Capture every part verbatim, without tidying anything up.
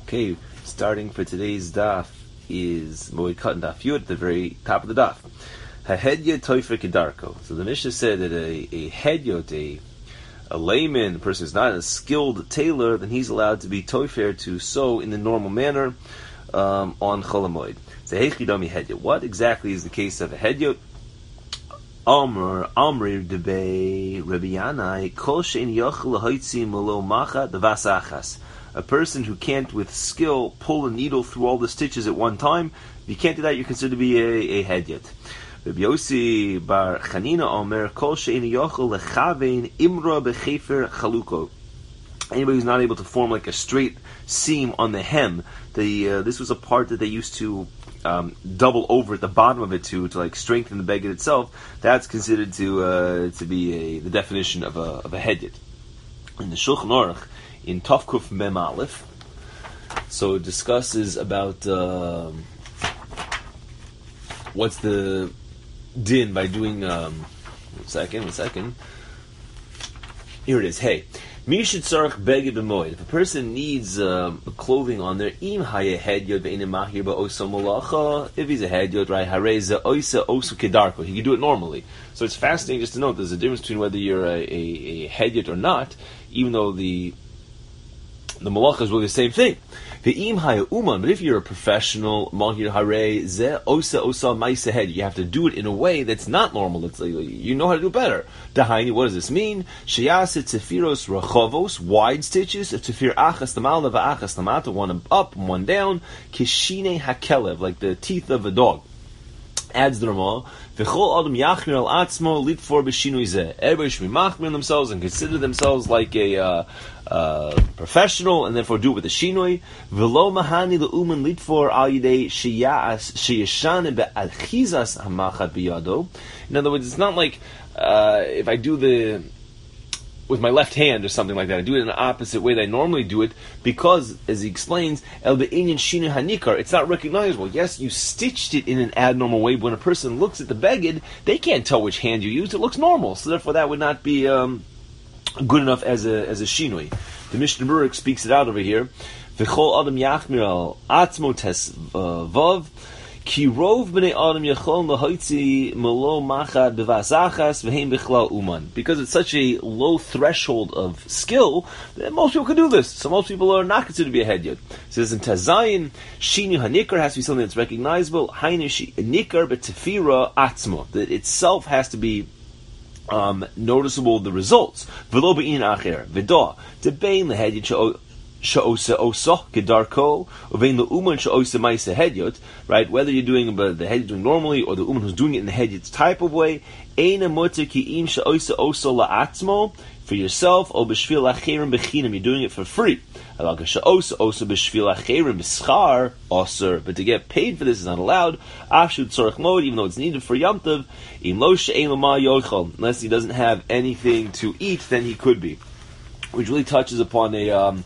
Okay, starting for today's daf is Moed Katan Daf Yud at the very top of the daf. Hahedya Toifer Kedarko. So the Mishnah said that a, a hedyot, a, a layman, a person who's not a skilled tailor, then he's allowed to be toifer to sew in the normal manner um, on Chol HaMoed. So Heichidami hedyot. What exactly is the case of a hedyot? Amr Amri Debe Rabbi Yanai Kol Shein Yochel Lahoitzi Molo Macha Devasachas. A person who can't with skill pull a needle through all the stitches at one time, if you can't do that, you're considered to be a, a hedyot. Rabbi Yossi Bar Chanina Omer Kol Shein Yochel Lechavein Imra Bechefer Chaluko. Anybody who's not able to form like a straight seam on the hem, the uh, this was a part that they used to um, double over at the bottom of it to to like strengthen the beged itself. That's considered to uh, to be a, the definition of a of a hedyot. In the Shulchan Aruch, in Tavkuf Mem Aleph, so it discusses about uh, what's the din by doing. Um, one second, one second. Here it is. Hey. If a person needs um, clothing on their im haya hedyot ve'enim mahir ba'osa malacha, if he's a hedyot, right, hareza oisa osu kedarko, he can do it normally. So it's fascinating just to note there's a difference between whether you're a, a, a hedyot or not, even though the the malacha is really the same thing. The im haya uman, but if you're a professional mahir hare ze osa osa ma'isa hedyot, you have to do it in a way that's not normal. It's like, you know how to do better. Dahaini, what does this mean? Sheyaset tefiros rachovos, wide stitches, tefir achas tamal va'achas tamata, one up, one down, kishine hakelev, like the teeth of a dog. Adds the Ramah, v'chol adam yachmir al atzmo litfor b'shinui zeh. Everybody should be machmir themselves and consider themselves like a uh, uh, professional, and therefore do it with a shinui. V'lo mahani le'uman litfor al yidei sheyas sheyeshane be'alchizas hamachat biyado. In other words, it's not like uh, if I do the with my left hand or something like that, I do it in the opposite way that I normally do it, because, as he explains, el be'inyan shinu hanikar, it's not recognizable. Yes, you stitched it in an abnormal way, but when a person looks at the beged, they can't tell which hand you used. It looks normal, so therefore that would not be um, good enough as a as a shinui. The Mishnah Berurah speaks it out over here. V'chol adam yachmir al atzmo tes vav. Ki rov b'nei adam yachol lahoitzi melo machad b'vasachas v'heim b'chlal uman. Because it's such a low threshold of skill that most people can do this. So most people are not considered to be a hedyot. It says in Tazayin, shinu hanikar has to be something that's recognizable. Hainu nikar b'tefira atzmo. That itself has to be um, noticeable. The results. V'lo b'in acher v'da debein lehedyot sha'osa osa kedarko uvein le'uman sha'osa ma'isa hedyot. Right, whether you're doing the hedyot doing normally or the uman who's doing it in the hedyot's type of way, eina mutter ki im sha'osa osa la'atzmo, for yourself, or b'shvil acherim b'chinam, you're doing it for free. Alaka sha'osa osa b'shvil acherim b'schar osir, but to get paid for this is not allowed. Afshu tzorach mod, even though it's needed for Yom Tov, im lo she'ein l'ma yochel, unless he doesn't have anything to eat, then he could be. Which really touches upon a um,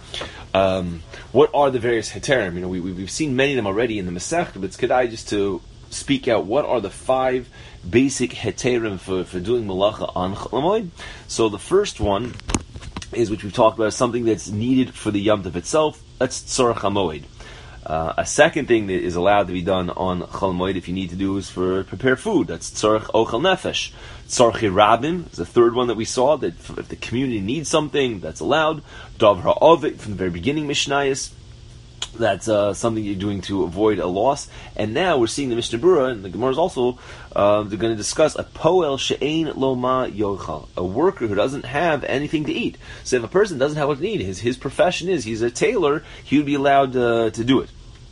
um, what are the various heterim? You know, we, we've seen many of them already in the Masechta, but it's kedai just to speak out what are the five basic heterim for, for doing malacha on Chol HaMoed. So the first one is, which we've talked about, is something that's needed for the Yom Tov itself. That's tzorach hamoed. Uh, a second thing that is allowed to be done on Chol HaMoed, if you need to do, is for prepare food. That's tzorach ochel nefesh. Tzorchi rabim is the third one that we saw, that if the community needs something, that's allowed. Dav ha'ovet, from the very beginning, Mishnayos, that's uh, something you're doing to avoid a loss. And now we're seeing the Mishnah Berurah, and the Gemara is also, uh, they're going to discuss a poel she'ein lo ma yochal, a worker who doesn't have anything to eat. So if a person doesn't have what to eat, his, his profession is, he's a tailor, he would be allowed uh, to do it.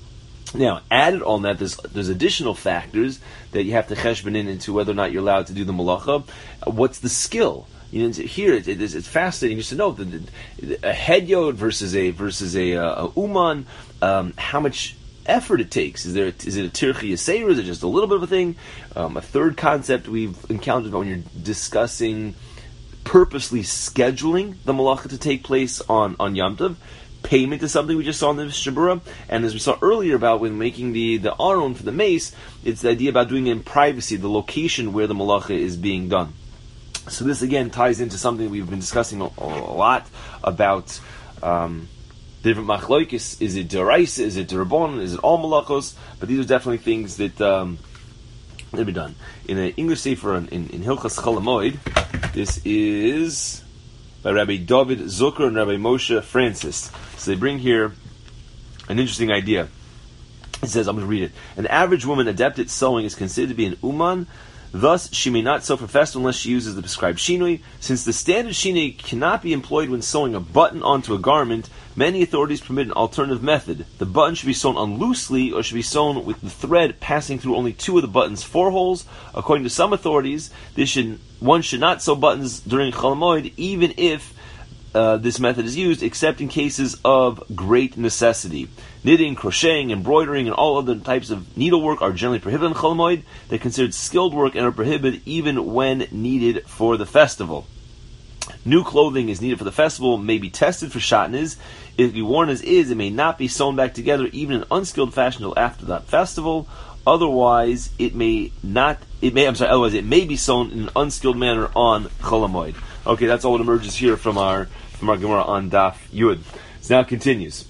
Now, added on that, there's there's additional factors that you have to cheshbon in into whether or not you're allowed to do the malacha. Uh, what's the skill? You know, here it, it is, it's fascinating just to know that a hedyot versus a versus a, uh, a uman, um, how much effort it takes. Is there is it a tirchi yaseir? Is it just a little bit of a thing? Um, a third concept we've encountered when you're discussing purposely scheduling the malacha to take place on on Yom Tov. Payment is something we just saw in the Mishnah Berurah, and as we saw earlier about when making the, the aron for the mace, it's the idea about doing it in privacy, the location where the malacha is being done. So this again ties into something we've been discussing a, a lot about um, different machloikis. Is it deraisa? Is it derabon? Is it all malachos? But these are definitely things that um, that be done in an English sefer in, in, in Hilchas Cholamoid. This is by Rabbi David Zucker and Rabbi Moshe Francis. So they bring here an interesting idea. It says, I'm going to read it. An average woman adept at sewing is considered to be an uman. Thus, she may not sew for festival unless she uses the prescribed shinui. Since the standard shinui cannot be employed when sewing a button onto a garment, many authorities permit an alternative method. The button should be sewn on loosely or should be sewn with the thread passing through only two of the button's four holes. According to some authorities, this should, one should not sew buttons during Chol Hamoed, even if uh, this method is used, except in cases of great necessity. Knitting, crocheting, embroidering, and all other types of needlework are generally prohibited in Chol Hamoed. They're considered skilled work and are prohibited even when needed for the festival. New clothing is needed for the festival, may be tested for shatnez. If it be worn as is, it may not be sewn back together even in unskilled fashion until after that festival. Otherwise, it may not. It may. I'm sorry. Otherwise, it may be sewn in an unskilled manner on Chol Hamoed. Okay, that's all that emerges here from our from our Gemara on Daf Yud. So now it continues.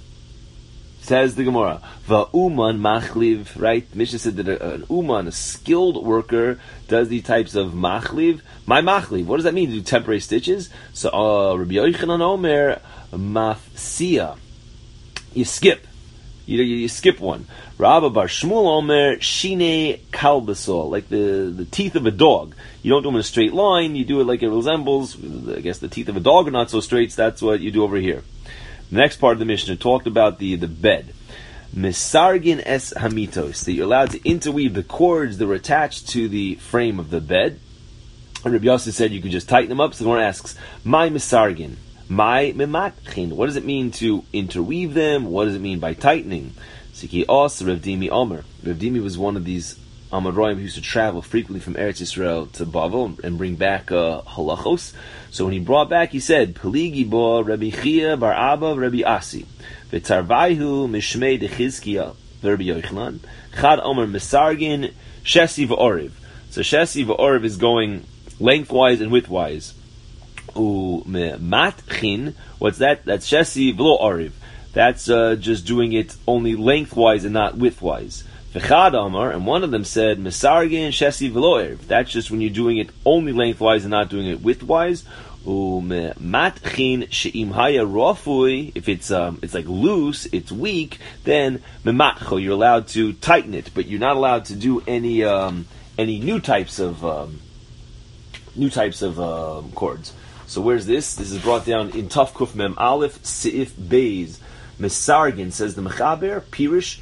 Says the Gemara, Va'uman machliv, right? Mishnah said that a, an uman, a skilled worker, does these types of machliv. My machliv, what does that mean? To do temporary stitches? So, uh, Rabbi Yochanan Omer, mafsia. You skip. You, you, you skip one. Rabba Bar Shmuel Omer, shine kalbasol, like the, the teeth of a dog. You don't do them in a straight line, you do it like it resembles, I guess the teeth of a dog are not so straight, so that's what you do over here. The next part of the Mishnah talked about the, the bed. Misargin es hamitos, that you're allowed to interweave the cords that were attached to the frame of the bed. And Rabbi Yossi said you could just tighten them up. So the one asks, my misargin, my mematchin, what does it mean to interweave them? What does it mean by tightening? Siki os Rav Dimi Omer. Rav Dimi was one of these Amaroim who used to travel frequently from Eretz Yisrael to Bavel and bring back uh, halachos. So when he brought back, he said, Peligi bo Rabbi Chia bar Abba Rabbi Asi, v'tarvayhu mishmei dechizkiya Rabbi Yochanan, chad omer misargin shesi v'oriv. So shesi v'oriv is going lengthwise and widthwise. U matchin, what's that? That's shesi v'lo oriv. That's uh, just doing it only lengthwise and not widthwise. V'chad Amar, and one of them said, Mesargin Shesi Veloer. That's just when you're doing it only lengthwise and not doing it widthwise. Matchin She'im Haya Rofui, if it's um, it's like loose, it's weak, then Mematcho, you're allowed to tighten it, but you're not allowed to do any um, any new types of um, new types of um, chords. So where's this? This is brought down in Taf Kuf Mem Aleph Seif Beis. Mesargin, says the Mechaber, Pirish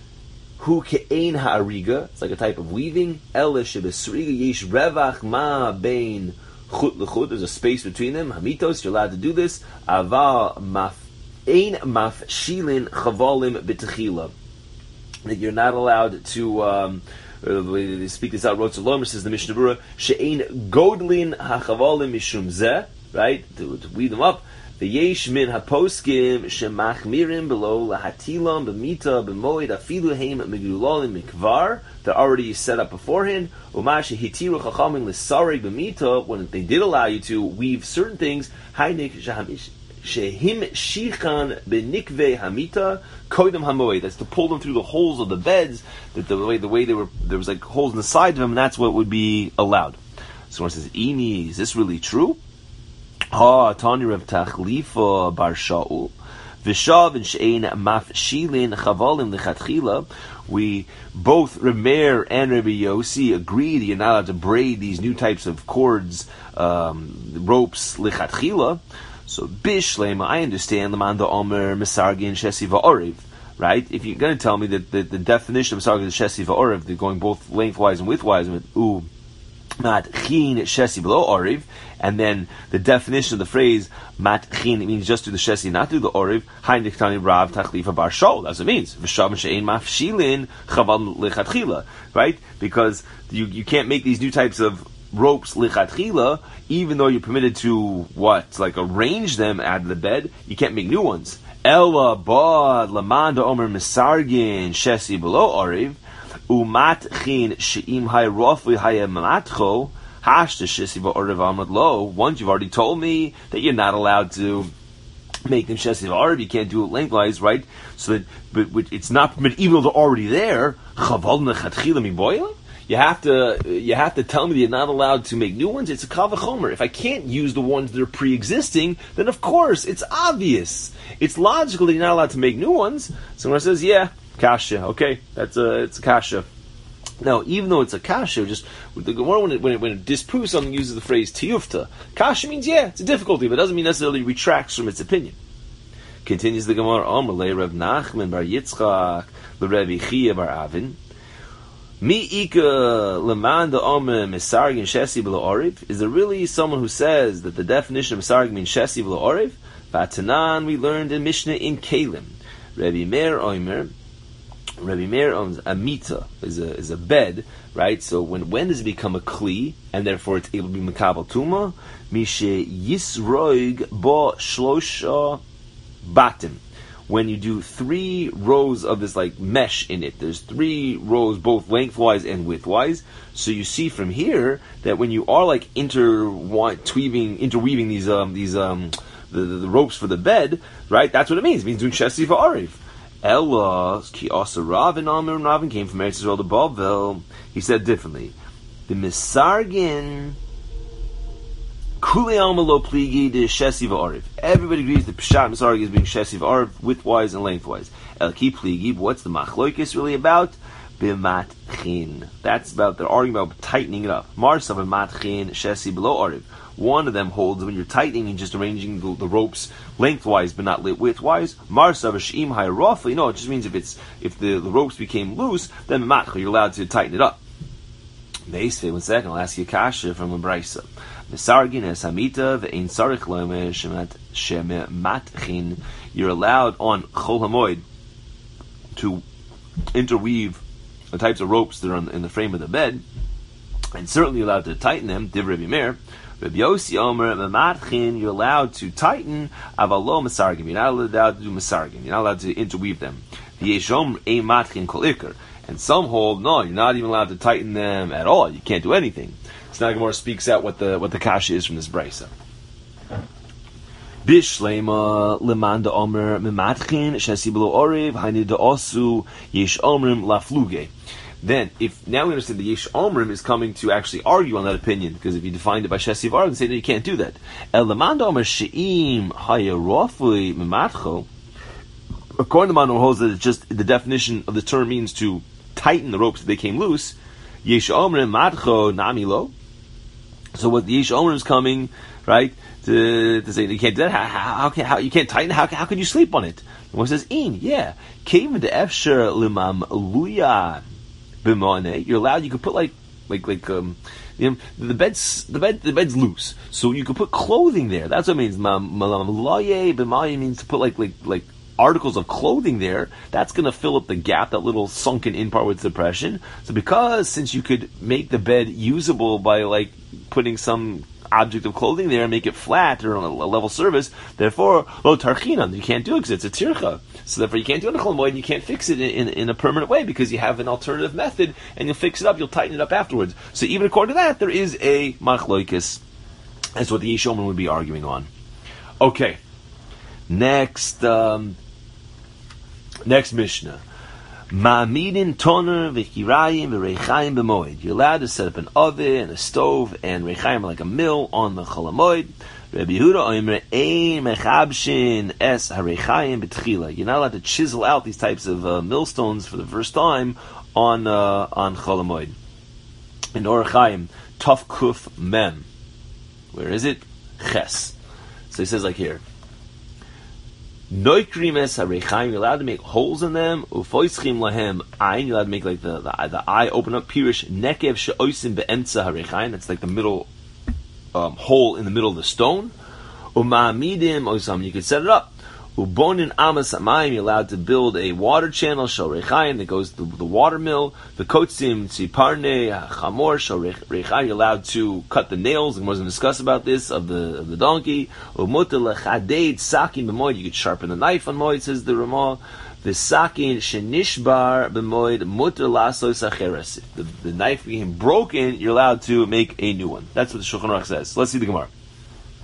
Hu ke'ein ha'ariga, it's like a type of weaving. Ele shebesriga yesh revach ma bein chut l'chut, there's a space between them. Hamitos, you're allowed to do this. Ava maf ein maf shilin chavalim b'techila, that you're not allowed to. Um, they speak this out. Rotz Lomer says the Mishnah Berurah, she'ein godlin ha'chavalim mishum zeh, right? To, to weave them up. The yesh min haposkim shemachmirim below lahatilam b'mita b'moed afilu heim megululim mikvar. They're already set up beforehand. Umash hitiru chachamim l'sareg b'mita, when they did allow you to weave certain things. Haynik shehim shichan b'nikve hamita koidem hamoed. That's to pull them through the holes of the beds. That the way the way they were, there was like holes in the side of them, and that's what would be allowed. So one says, "Imi, is this really true?" Ha Tani Rav Tachlifa Bar Shaul Vishav and Shein Mafshilin Chavalim Lechatchila. We both Remer and Rabbi Yossi agree that you're not allowed to braid these new types of cords, um, ropes Lechatchila. So Bishlema, I understand Lamanda Omer Mesargin Shesi Va'oriv. Right? If you're going to tell me that the, the definition of Mesargin is Shesi Va'oriv, they're going both lengthwise and widthwise, with ooh. Matchin shesi below oriv, and then the definition of the phrase matchin, it means just do the shesi, not do the oriv. Hain diktani rav tachlifa bar shol. That's what it means. V'shav she'ein mafshilin chaval lechatchila. Right? Because you you can't make these new types of ropes lechatchila, even though you're permitted to what, like arrange them out of the bed. You can't make new ones. Ella bod lamanda omer misargin shesi below oriv. Umatchin she'im hay rofi hay matcho hashta shesiva or amad lo. Once you've already told me that you're not allowed to make them shesiv arv. You can't do it lengthwise, right? So that, but, but it's not permitted even though they're already there. You have to, you have to tell me that you're not allowed to make new ones. It's a kavachomer. If I can't use the ones that are pre-existing, then of course it's obvious. It's logical that you're not allowed to make new ones. Someone says, "Yeah, kasha. Okay, that's a, it's a kasha." Now, even though it's a kasha, just the Gemara when it, when it when it disproves something, uses the phrase tiyufta. Kasha means yeah, it's a difficulty, but it doesn't mean necessarily retracts from its opinion. Continues the Gemara, Amalei Rav Nachman bar Yitzchak l'Rebbi Chia bar Avin. Mi ika leman da omer misargin shesi v'lo oriv? Is there really someone who says that the definition of misargin means shesi v'lo oriv? Vatanan we learned in Mishnah in Kalim. Rebbe Meir Omer. Rebbe Meir owns a mita, is a is a bed, right? So when when does it become a kli, and therefore it's able to be makabel tuma? Mishe yisroig bo shlosha batim. When you do three rows of this like mesh in it, there's three rows both lengthwise and widthwise. So you see from here that when you are like interweaving, interweaving these um these um the, the, the ropes for the bed, right? That's what it means. It means doing shesi v'ariv. Ella ki asa Ravin Amir and Ravin came from Eretz Yisrael to Bavel. He said differently. The misargin. Everybody agrees that Peshat Misargi is being Shesiv Arv widthwise and lengthwise. El Ki Pligi, but what's the Machloikis really about? B'matchin. That's about, they're arguing about tightening it up. Marsav b'matchin Shesi below Arv. One of them holds when you're tightening and just arranging the, the ropes lengthwise but not widthwise. Marsav Sh'im Hay roughly. No, it just means if it's if the, the ropes became loose, then B'matchin, you're allowed to tighten it up. Meisvei, one second, I'll ask you a kasha from Lebraisa. Misargin es hamita ve'ein sarich lomer shemat matchin. You're allowed on Chol Hamoed to interweave the types of ropes that are in the frame of the bed, and certainly you're allowed to tighten them. Div Rebbe Meir, Rebbe Yossi Omer matchin. You're allowed to tighten avalo misargin. You're not allowed to do misargin. You're not allowed to interweave them. V'yeshom ein matchin kol ikar. And some hold, no, you're not even allowed to tighten them at all. You can't do anything. So now Gemara speaks out what the what the kasha is from this brisa. Bishlema lemanda omer mematchin shesiblo oriv haini deosu yesh omrim lafluge. Then, if now we understand the yesh omrim is coming to actually argue on that opinion, because if you defined it by shesiv arv, then say that you can't do that. El lemanda omer sheim hayarofui mematcho. According to Manu holds that it's just the definition of the term means to tighten the ropes that they came loose. Yesh omrim matcho namilo. So what the Yesh Omer is coming, right, to, to say you can't do that. How, how, how can how you can't tighten? How how can you sleep on it? The one says in, yeah. Came into efsher limam luya b'moneh. You're allowed. You could put like like like um, you know, the bed's the bed the bed's loose, so you could put clothing there. That's what it means. Malam luya b'moneh means to put like like like. articles of clothing there. That's going to fill up the gap, that little sunken in part with depression. So because since you could make the bed usable by like putting some object of clothing there and make it flat or on a level surface, therefore lo tarchinan, you can't do it because it's a tircha. So therefore you can't do it in a chol moed and you can't fix it in, in, in a permanent way because you have an alternative method and you'll fix it up, you'll tighten it up afterwards. So even according to that, there is a machloikis. That's what the Yesh Omer would be arguing on. Okay. Next, um, next Mishnah. Ma'amidin toner v'chirayim v'reichayim b'moed. You're allowed to set up an oven, a stove, and reichayim like a mill on the Chol Hamoed. Rabbi Yehuda omer ein mechabshin es hareichayim b'tchila. You're not allowed to chisel out these types of uh, millstones for the first time on uh, on Chol Hamoed. In Orach Chaim, Tov Kuf Mem. Where is it? Ches. So he says like here. Noikrimes hareichayim, you're allowed to make holes in them. Ufoischim lahem ayin, you're allowed to make like the, the, the eye open up. Pirish nekev she'oisim be'emtza hareichayim, that's like the middle um, hole in the middle of the stone. Uma'amidim oisam, you could set it up. Ubonin amas amayim, you're allowed to build a water channel shel reichayim that goes to the water mill. The kotzim tziparne chamor shel reichayim, you're allowed to cut the nails, and we're going to discuss about this of the of the donkey. Umuta lechadeid sakin b'moed, you could sharpen the knife on moed, says the Ramah. The sakin shenishbar b'moed muter lasos acheres. The the knife became broken, you're allowed to make a new one. That's what the Shulchan Aruch says. Let's see the Gemara.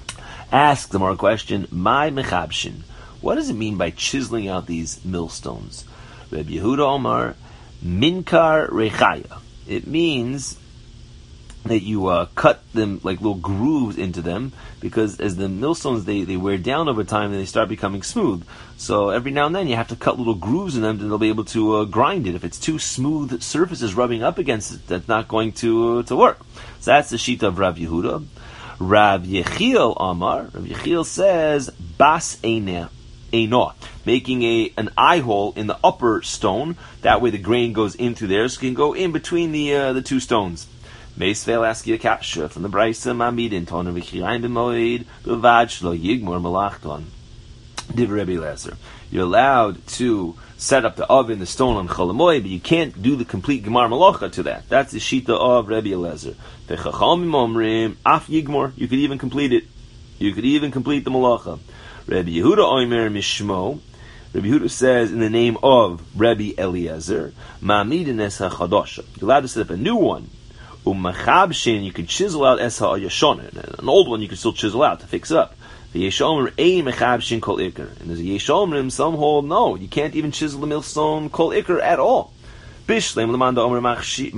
Ask the more question, my mechabshin. What does it mean by chiseling out these millstones? Rabbi Yehuda Omar, minkar rechaya. It means that you uh, cut them like little grooves into them, because as the millstones they, they wear down over time and they start becoming smooth. So every now and then you have to cut little grooves in them and they'll be able to uh, grind it. If it's too smooth surfaces rubbing up against it, that's not going to uh, to work. So that's the sheet of Rav Yehuda. Rav Yechiel Amar, Rav Yechiel says, bas einah. Eino, making a an eye hole in the upper stone. That way the grain goes into there, so it can go in between the uh, the two stones. Meisvel askia kasha from the Brisa Mamidin Toner V'chirayin b'moed b'vad shlo yigmor malachton. Div Rebbe Lezer. You're allowed to set up the oven, the stone on Chol Hamoed, but you can't do the complete Gemar Malacha to that. That's the Shita of Rebbe Lezer. V'chachamim omrim af yigmor. You could even complete it. You could even complete the Malacha. Rabbi Yehuda Omer Mishmo. Rabbi Yehuda says in the name of Rabbi Eliezer, Ma'amidin es ha'chadosha. You're allowed to set up a new one. Umachabshin, you could chisel out es ha'yashona. An old one you could still chisel out to fix up. The Yeshomer ein mechabshin kol ikar. And there's a Yeshomerim, some hold no, you can't even chisel the millstone kol ikar at all. Bishlem l'manda omer ma'chabshin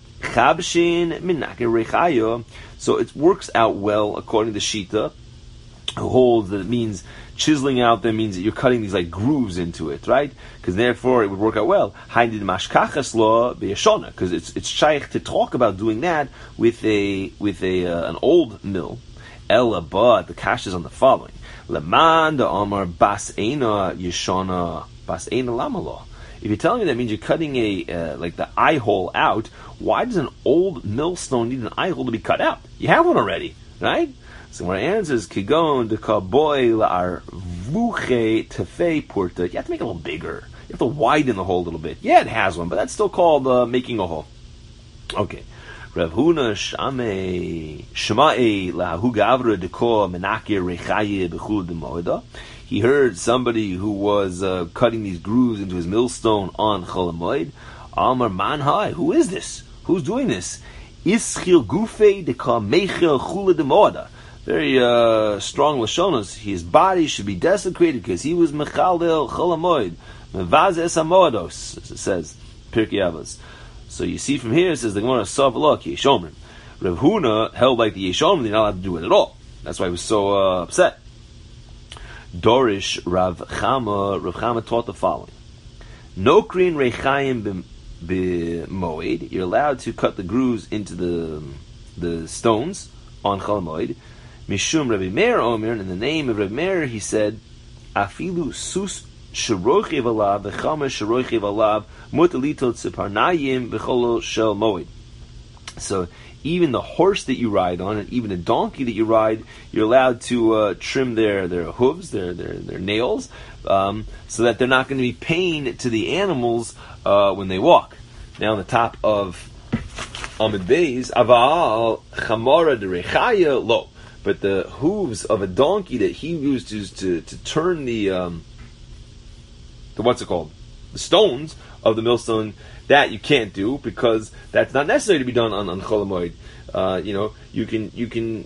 minakir rechayo. So it works out well according to Shita, who holds that it means chiseling out them means that you're cutting these like grooves into it, right? Because therefore it would work out well. Haindid mashkachas law beyashona, because it's it's shaykh to talk about doing that with a with a uh, an old mill. Ella, but the cash is on the following: leman da amar bas eina yeshona bas eina lamalo. If you're telling me that means you're cutting a uh, like the eye hole out, why does an old millstone need an eye hole to be cut out? You have one already, right? So when it answers kigon de kaboy la'ar vuche tefei purta, you have to make it a little bigger. You have to widen the hole a little bit. Yeah, it has one, but that's still called uh, making a hole. Okay. Rav Huna shame shma'e la'hu gavra deko menakir rechaye b'chul demoeda. He heard somebody who was uh, cutting these grooves into his millstone on Chol Hamoed. Amar man hai, who is this? Who's doing this? Ischil gufe deka mechel chule demoeda. Very uh, strong lashonos. His body should be desecrated because he was mechaldel Chol Hamoed, mevaz es hamoedos. It says Pirkei Avos. So you see from here it says the Gemara saw v'lo ki Yeshomrim. Rav Huna held like the Yeshomrim, they're not allowed to do it at all. That's why he was so uh, upset. Dorish Rav Chama, Rav Chama taught the following: Nokrin rechayim b'moed. You're allowed to cut the grooves into the the stones on Chol Hamoed. Mishum Rabbi Meir Omer, in the name of Rabbi Meir, he said, Afilu sus sherochev alav v'chama sherochev alav mutalitot separnayim v'cholo shel moed. So even the horse that you ride on, and even a donkey that you ride, you're allowed to uh, trim their, their hooves, their their, their nails, um, so that they're not going to be pain to the animals uh, when they walk. Now on the top of Amid Beis, Aval chamara derechaya lo. But the hooves of a donkey that he used to to, to turn the um, the what's it called, the stones of the millstone, that you can't do because that's not necessary to be done on on Chol Hamoed. Uh, you know, you can you can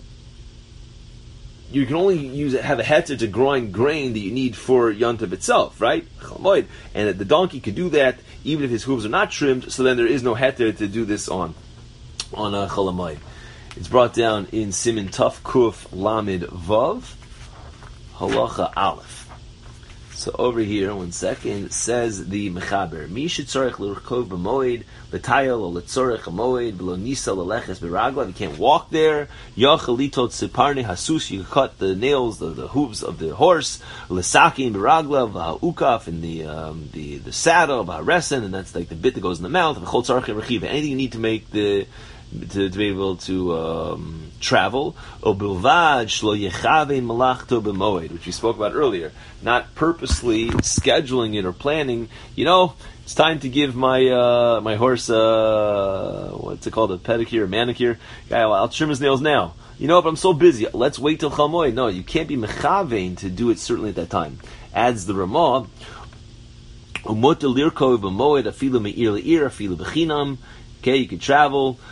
you can only use it, have a heter to grind grain that you need for Yontav itself, right? Chol Hamoed, and the donkey could do that even if his hooves are not trimmed. So then there is no heter to do this on on uh, Chol Hamoed. It's brought down in Simin Tuf Kuf Lamid Vav Halacha Aleph. So over here, one second, says the Mechaber: Mi shetzorech l'rkov b'moed l'tayel or l'tzorech hamoed b'lo nisa l'leches b'raglav. You can't walk there. Yachal litot separne hasus. You can cut the nails, the, the hooves of the horse. L'sakin b'raglav v'ha'ukaf in the um, the the saddle v'ha'resen, and that's like the bit that goes in the mouth. V'chol tzorech rechiv. Anything you need to make the To, to be able to um, travel, which we spoke about earlier, not purposely scheduling it or planning. You know, it's time to give my uh, my horse uh, what's it called, a pedicure, a manicure. Guy, I'll, I'll trim his nails now. You know, but I'm so busy. Let's wait till Chol Hamoed. No, you can't be mechavein to do it certainly at that time. Adds the Ramah. Okay, you can travel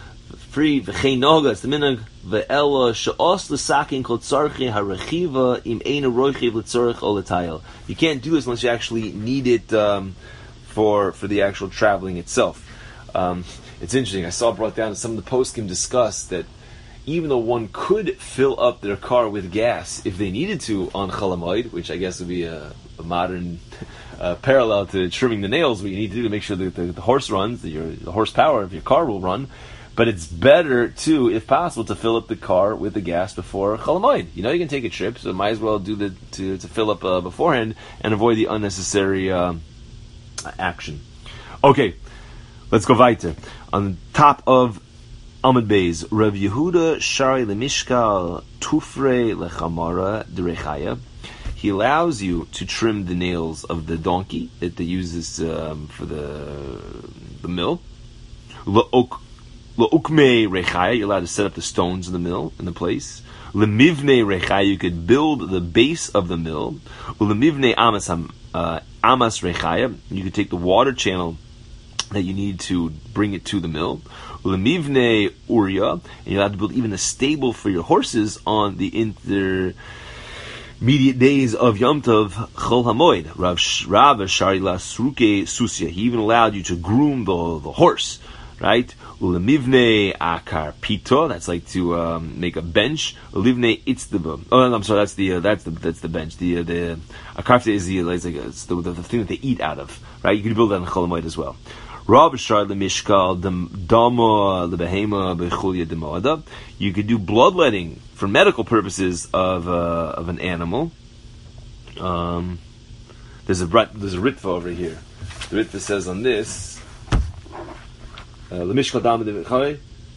free. V'chein noga, it's the minhag. Ve'ela she'os l'sakin kol tzarchi ha'rechiva im ein roichiv l'tzarch ol l'tayel. You can't do this unless you actually need it um, for for the actual traveling itself. Um, it's interesting. I saw brought down some of the poskim discussed that even though one could fill up their car with gas if they needed to on Chol Hamoed, which I guess would be a, a modern uh, parallel to trimming the nails, what you need to do to make sure that the, the horse runs, that your the horsepower of your car will run. But it's better to, if possible, to fill up the car with the gas before Chol Hamoed. You know you can take a trip, so might as well do the to, to fill up uh, beforehand and avoid the unnecessary uh, action. Okay, let's go weiter. On top of Amud Beis, Rav Yehuda Shari Lemishkal Tufre Lechamara Derechaya. He allows you to trim the nails of the donkey that they uses um, for the the mill. Le'ukme Rechaya, you're allowed to set up the stones in the mill, in the place. Lemivne Rechaya, you could build the base of the mill. Lemivne Amas uh, Amas Rechaya, you could take the water channel that you need to bring it to the mill. Lemivne Uria, and you're allowed to build even a stable for your horses on the intermediate days of Yom Tov Chol Hamoed. Rav Rav Shari Lasruke Susya. He even allowed you to groom the the horse, right? Ulemivne Akar Pito. That's like to um, make a bench. Ulemivne Itzteba. Oh, no, I'm sorry. That's the uh, that's the that's the bench. The uh, the Akar is the like it's the, the the thing that they eat out of, right? You can build that in Chol Hamoed as well. Rav Shar Lemishkal Dama Lebehema Bechulya Demoada. You could do bloodletting for medical purposes of uh, of an animal. Um, there's a there's a ritva over here. The ritva says on this Lemishkal Dama Lebechai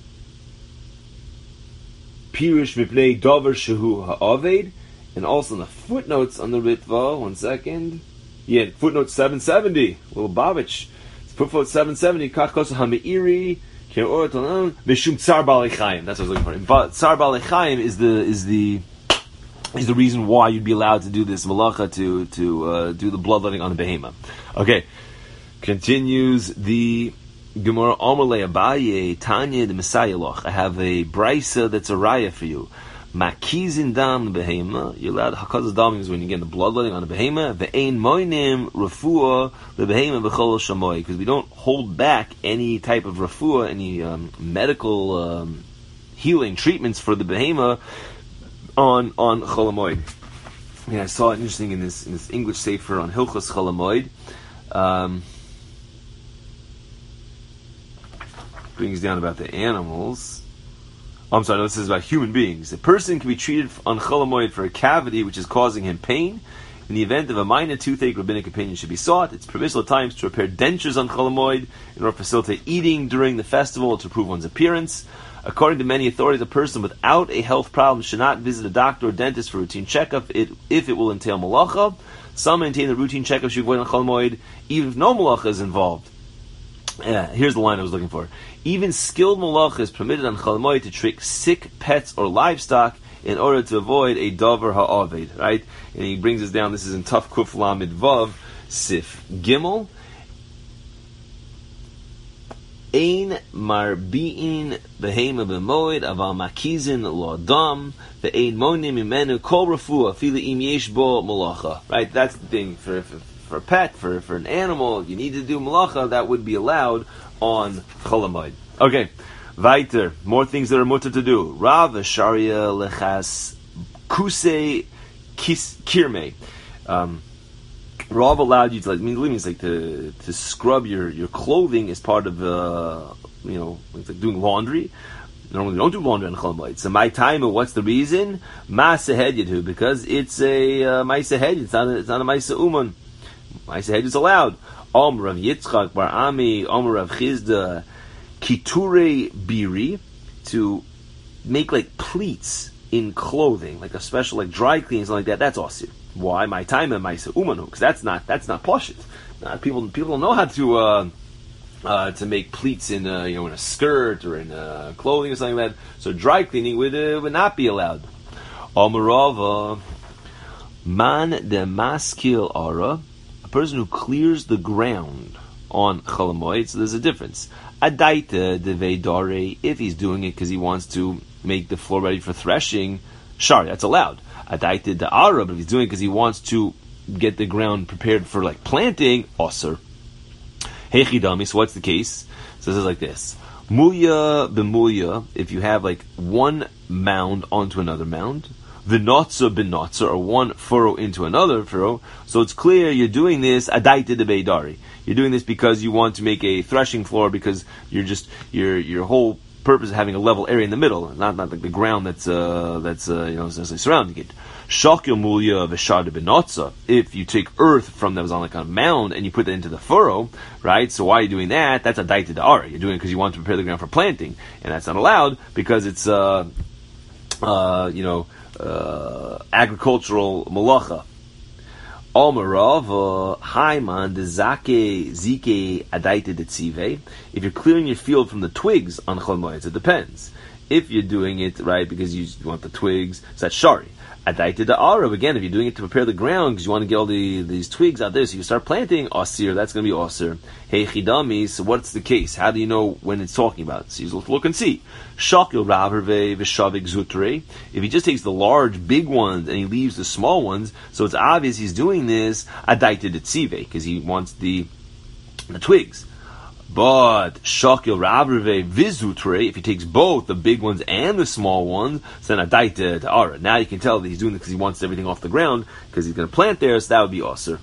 Pirish Mipnei Dover Shehu Ha'aved, and also in the footnotes on the ritva. One second, yeah, footnote seven seventy. Little Babich. Footnote seven seventy, Kach Kosa Ha'meiri, Mishum Tsar Balei Chaim. That's what I was looking for. Tsar Balei Chaim is the is the is the reason why you'd be allowed to do this malacha to to uh, do the bloodletting on the behema. Okay, continues the Gemara. Amalei Abaye Tanya the Messiah Loch. I have a brisa that's a raya for you. Makizin dam behema. You're allowed hakazas dam is when you get the bloodletting on the behema. Ve'ein moinim refuah the behema b'chol shamoy, because we don't hold back any type of refuah, any um, medical um, healing treatments for the behema on on Chol Hamoed. Yeah, I saw it interesting in this in this English sefer on Hilchos Chol Hamoed. Um, brings down about the animals. I'm sorry, no, this is about human beings. A person can be treated on Chol Hamoed for a cavity which is causing him pain. In the event of a minor toothache, rabbinic opinion should be sought. It's permissible at times to repair dentures on Chol Hamoed in order to facilitate eating during the festival to improve one's appearance. According to many authorities, a person without a health problem should not visit a doctor or dentist for routine checkup if it will entail malacha. Some maintain that routine checkup should be avoided on Chol Hamoed even if no malacha is involved. Yeah, here's the line I was looking for. Even skilled malacha is permitted on Chol Hamoed to trick sick pets or livestock in order to avoid a davar ha'aved, right? And he brings us down, this is in Taf Kuf Lamed Vav, Sif Gimel. Ein marbi'in behema b'moed aval makizin lo'adam ve'ein monim imenu kol refuah fili im yesh bo malacha. Right, that's the thing. For, for, for a pet, for, for an animal, you need to do malacha, that would be allowed on Chol Hamoed. Okay, weiter. More things that are mutter to do. Rav Sharia lechas kuse kirme. Um, Rav allowed you to, like, I mean, means like to to scrub your, your clothing as part of uh, you know, it's like doing laundry. Normally, we don't do laundry on Chol Hamoed. So my time, what's the reason? Ma'aseh Hedyet, because it's a uh, Ma'aseh Hedyet. It's not a, it's not a Ma'aseh Uman. Ma'aseh Hedyet is allowed. Om Rav Yitzchak Bar Ami, Om Rav Chizda, Kiture Biri, to make like pleats in clothing, like a special like dry cleaning, something like that. That's awesome. Why? My time and my umanu, because that's not that's not poshut. Uh, people people don't know how to uh, uh, to make pleats in uh, you know in a skirt or in uh, clothing or something like that. So dry cleaning would uh, would not be allowed. Amarava man de maskil ara, a person who clears the ground on Chol Hamoed, so there's a difference. Adaita devei dare, if he's doing it because he wants to make the floor ready for threshing, shari, that's allowed. Adaita de'ara, but if he's doing it because he wants to get the ground prepared for like planting, osir. Hechidami, so what's the case? So this is like this. Muya b'muya, if you have like one mound onto another mound, v'notza b'notza, or one furrow into another furrow, so it's clear you're doing this adaita de beidari. You're doing this because you want to make a threshing floor, because you're just your your whole purpose of having a level area in the middle, not not like the ground that's uh, that's uh, you know essentially surrounding it. Shakil mulya v'shad b'notza. If you take earth from that was on like a mound and you put that into the furrow, right? So why are you doing that? That's a daita da'ara. You're doing it because you want to prepare the ground for planting, and that's not allowed because it's uh, uh, you know uh, agricultural malacha. Almarav Haiman Zake Zike Adaita Detzive. If you're clearing your field from the twigs on Chol Hamoed, it depends. If you're doing it right because you want the twigs, so that's shari. Adaita da'ara, again, if you're doing it to prepare the ground because you want to get all the these twigs out there, so you start planting osir, that's going to be osir. Hey chidami, so what's the case? How do you know when it's talking about? So you look and see. Shakil raverve v'shavik zutre. If he just takes the large, big ones and he leaves the small ones, so it's obvious he's doing this adaita detzive because he wants the the twigs. But shakil ravreve vizutre, if he takes both the big ones and the small ones, then adaita ta'ara. Now you can tell that he's doing it because he wants everything off the ground because he's going to plant there, so that would be osir.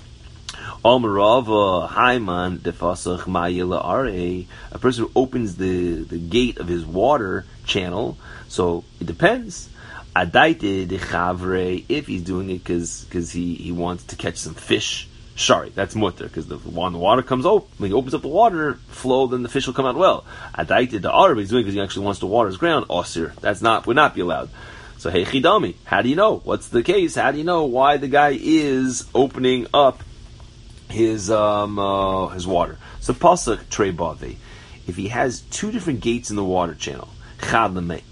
Almarava haiman defasach ma'ila are, a person who opens the the gate of his water channel. So it depends. Adaita dechavre, if he's doing it because because he he wants to catch some fish. Shari, that's mutter, because the, when the water comes up, when he opens up the water flow, then the fish will come out well. Adaita da'ara, he's doing because he actually wants to water his ground. Osir, that's not, would not be allowed. So hey chidami, how do you know? What's the case? How do you know why the guy is opening up his um uh, his water? So pasuk trei bave, if he has two different gates in the water channel, chad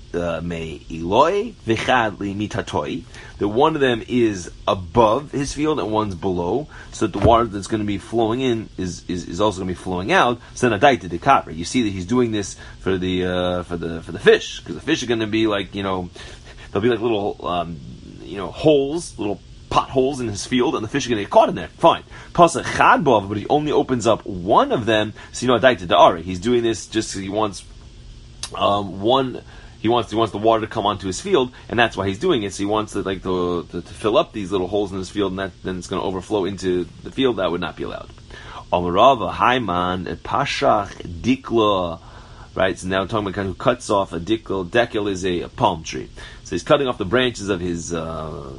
me iloi v'chad li mitatoi, that one of them is above his field and one's below, so that the water that's going to be flowing in is, is, is also going to be flowing out. So then adaita dekavre, you see that he's doing this for the uh, for the for the fish, because the fish are going to be like, you know, there'll be like little um, you know holes, little potholes in his field, and the fish are going to get caught in there. Fine. Pasach chad bov, but he only opens up one of them, so you know adaita da'ara. He's doing this just because he wants um, one. He wants he wants the water to come onto his field, and that's why he's doing it. So he wants to like to, to, to fill up these little holes in his field, and that, then it's going to overflow into the field. That would not be allowed. Amarava Haiman Pashach Dikla, right? So now we're talking about a guy who cuts off a dikla. Dekel is a, a palm tree, so he's cutting off the branches of his uh,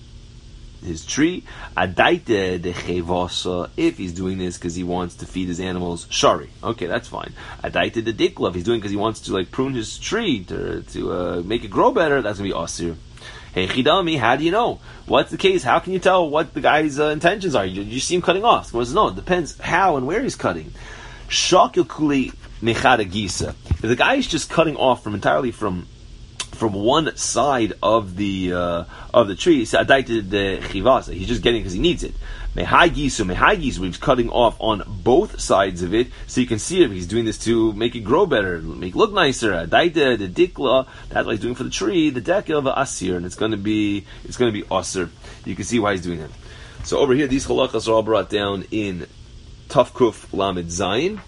his tree. Adaita de chevasa, if he's doing this because he wants to feed his animals, shari. Okay, that's fine. Adaita de dikla, if he's doing because he wants to like prune his tree to to uh, make it grow better, that's gonna be asir. Hey chidami, how do you know? What's the case? How can you tell what the guy's uh, intentions are? You, you see him cutting off. Well, no, it depends how and where he's cutting. Shakil kuli nechada gisa. If the guy is just cutting off from entirely from from one side of the uh, of the tree, he's just getting it because he needs it. Mehai gisu, mehai gisu, he's cutting off on both sides of it, so you can see it. He's doing this to make it grow better, make it look nicer. Adaita, the dikla, that's what he's doing for the tree. The dekel, the asir, and it's going to be it's going to be asir. You can see why he's doing that. So over here, these halachas are all brought down in Tafkuf Lamed Zayin,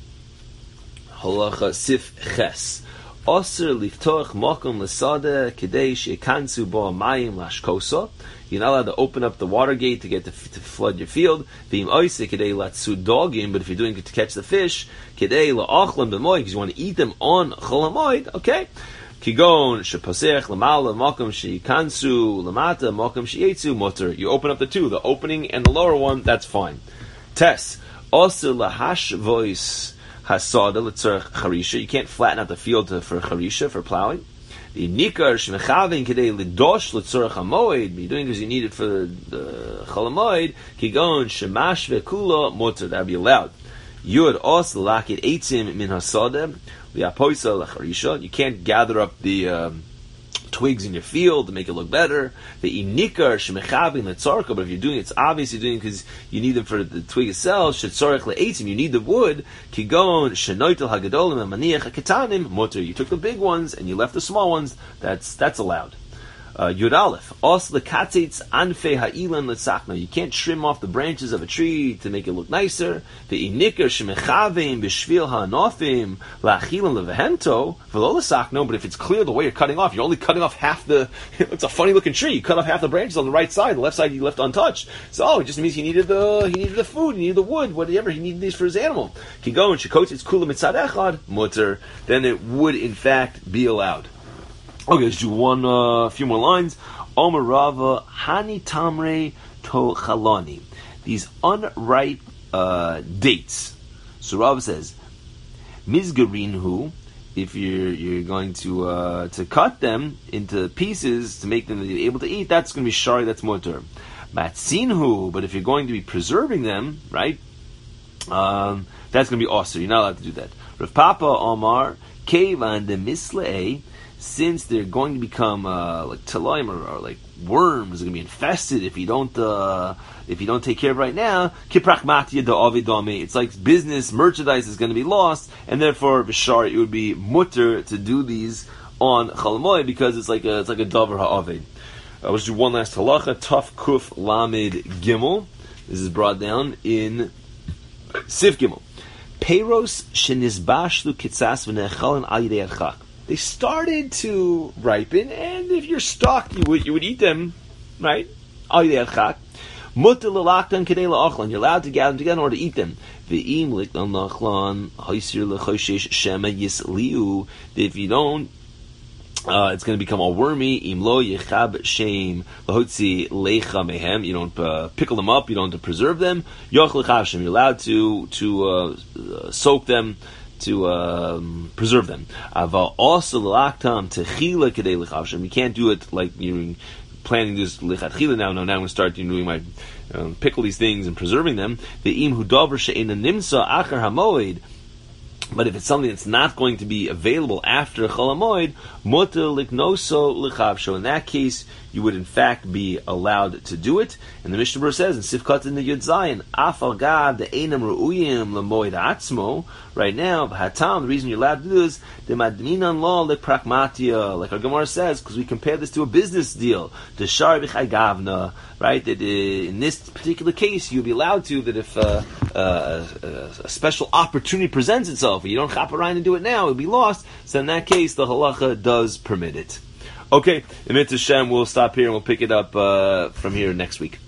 halacha Sif Ches. Osir liftoch mokum l'sada kedei shekansu bo mayim lashkosa. You're not allowed to open up the water gate to get to, to flood your field. V'im oise kedei latsu dogim, but if you're doing it to catch the fish, kedei la'achlam b'moed, because you want to eat them on Chol Hamoed, okay? Kigon shepasech lamala mokum shekansu lamata mokum sheyetzu mutter. You open up the two, the opening and the lower one, that's fine. Test. Osir lahash voice. Hasada l'tzarech charisha. You can't flatten out the field to, for charisha, for plowing. The nikar shmechavin kedei lidosh l'tzarech hamoed. You're doing because you need it for the Chol Hamoed. Kigon shemash ve'kula mutter. That would be allowed. Yud os lakit eitzim min hasada liapoisa l'charisha. You can't gather up the um, twigs in your field to make it look better. The inikar shemechavin letzarka, but if you're doing it, it's obviously doing it because you need them for the twig itself. Shetzorach le'etzim, you need the wood. Kigon shenoitel hagadolim amaniach haketanim mutter. You took the big ones and you left the small ones. That's that's allowed. Uh, Yud Aleph, os lekatzitz anfei ha'ilan letzachna. You can't trim off the branches of a tree to make it look nicer. The inikar shemechavim b'shvil ha'anofim la'achilan levehento v'lo lesachno. But if it's clear the way you're cutting off, you're only cutting off half the. It's a funny looking tree. You cut off half the branches on the right side, the left side you left untouched. So oh, it just means he needed the he needed the food, he needed the wood, whatever he needed these for his animal. Kigo and shekotzitz kula mitzad echad mutter. Then it would in fact be allowed. Okay, let's do one, a uh, few more lines. Omer Rava, Hani Tamre To Chalani. These unripe uh, dates. So Rava says, Mizgarinhu, if you're you're going to uh, to cut them into pieces to make them able to eat, that's going to be shari, that's mutter. Matzinhu, but if you're going to be preserving them, right, um, that's going to be osir. You're not allowed to do that. Rav Papa Omar, Kevan de Misle'e, since they're going to become uh, like talaim or, or like worms, are going to be infested if you don't uh, if you don't take care of it right now. Kiprachmatia da avidame. It's like business merchandise is going to be lost, and therefore v'shar it would be mutter to do these on chalamoy because it's like a it's like a davar ha'aved. Uh, let's do one last halacha. Taf kuf lamed gimel. This is brought down in Sif Gimel. Peiros shenizbashlu kitzas v'nechalin al yidei adchak. They started to ripen, and if you're stuck, you would you would eat them, right? Al yidei adchak. Mutter l'laktan kedei la'achlan. You're allowed to gather them together in order to eat them. Ve'im liktan la'achlan haisir l'choshesh shema yisliu. If you don't, Uh, it's going to become all wormy. Im lo yechab shem lahotzi lecha mehem. You don't uh, pickle them up. You don't have to preserve them. Yoch lechav shem. You're allowed to to uh, uh, soak them, to um, preserve them. Aval also laktam techila kedei lechav shem. You can't do it like you're planning this lechatchila now. No, now I'm going to start doing my um, pickle these things and preserving them. The im hudavar she'ena nimsa achar hamoed. But if it's something that's not going to be available after Chol HaMoed, muter liknoso lechavsho. In that case, you would in fact be allowed to do it. And the Mishnah Berurah says in Sifkat in the Yud Zayin, Afal Gav the Einam Ru'uyim lemoed atzmo. Right now, Hatam, the reason you're allowed to do this, the Madminan law lepragmatia, like our Gemara says, because we compare this to a business deal, the Shar B'chai Gavna, right? That uh, in this particular case, you'll be allowed to. That if uh, uh, a, a special opportunity presents itself, and you don't chop around and do it now, it'll be lost. So in that case, the halacha does permit it. Okay, in Mitzvah Shem, we'll stop here and we'll pick it up uh, from here next week.